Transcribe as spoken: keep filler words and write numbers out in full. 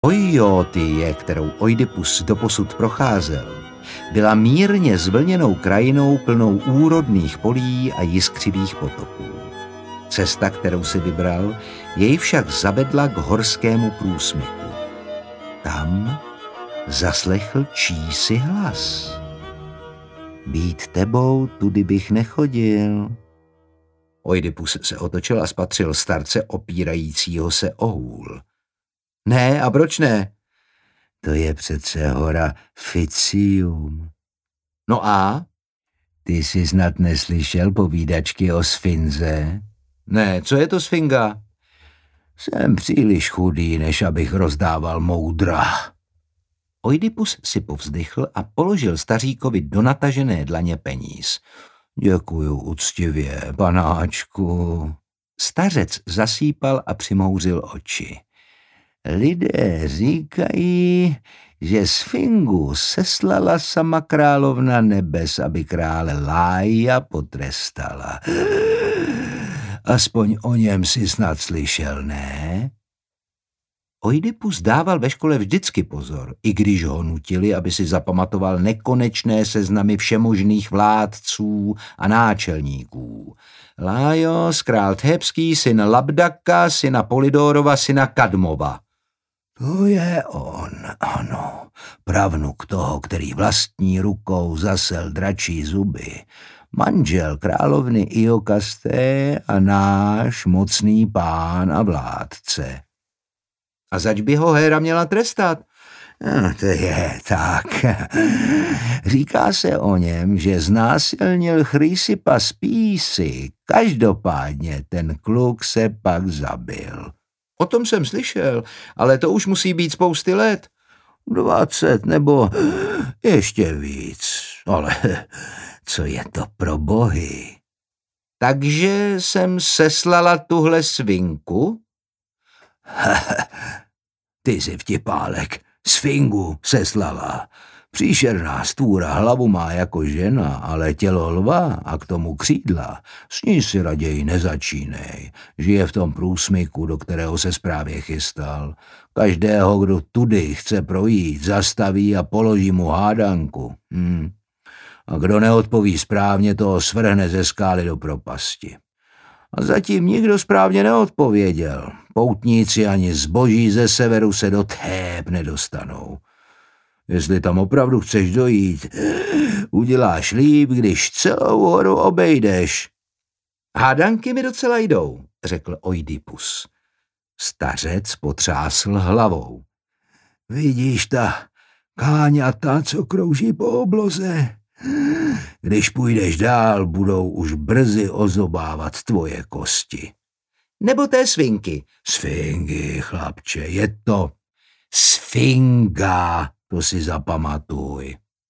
Oijotie, kterou Oidipus doposud procházel, byla mírně zvlněnou krajinou plnou úrodných polí a jiskřivých potoků. Cesta, kterou si vybral, jej však zavedla k horskému průsmyku. Tam zaslechl čísi hlas. Být tebou, tudy bych nechodil. Oidipus se otočil a spatřil starce opírajícího se o hůl. Ne, a proč ne? To je přece hora Ficium. No a? Ty jsi snad neslyšel povídačky o Sfinze? Ne, co je to Sfinga? Jsem příliš chudý, než abych rozdával moudra. Oidipus si povzdychl a položil staříkovi do natažené dlaně peníz. Děkuju úctivě, panáčku. Stařec zasípal a přimouřil oči. Lidé říkají, že Sfingu seslala sama královna nebes, aby krále Lája potrestala. Aspoň o něm si snad slyšel, ne? Oidipus dával ve škole vždycky pozor, i když ho nutili, aby si zapamatoval nekonečné seznamy všemožných vládců a náčelníků. Lájos, král Thébský, syn Labdaka, syna Polydorova, syna Kadmova. To je on, ano, pravnuk toho, který vlastní rukou zasel dračí zuby. Manžel královny Iokasté a náš mocný pán a vládce. A zač by ho Héra měla trestat? No, to je tak. Říká se o něm, že znásilnil Chrysipa z Písy. Každopádně ten kluk se pak zabil. O tom jsem slyšel, ale to už musí být spousty let. Dvacet nebo ještě víc. Ale co je to pro bohy? Takže jsem seslala tuhle svinku? Ty jsi vtipálek, Sfingu seslala. Příšerná stůra hlavu má jako žena, ale tělo lva a k tomu křídla. S ní si raději nezačínej. Žije v tom průsmyku, do kterého se správě chystal. Každého, kdo tudy chce projít, zastaví a položí mu hádanku. Hm. A kdo neodpoví správně, toho svrhne ze skály do propasti. A zatím nikdo správně neodpověděl. Poutníci ani zboží ze severu se do Thép nedostanou. Jestli tam opravdu chceš dojít, uděláš líp, když celou horu obejdeš. Hádanky mi docela jdou, řekl Oidipus. Stařec potřásl hlavou. Vidíš ta káňata, co krouží po obloze? Když půjdeš dál, budou už brzy ozobávat tvoje kosti. Nebo té sfinky. Sfingy, chlapče, je to Sfinga, to si zapamatuj.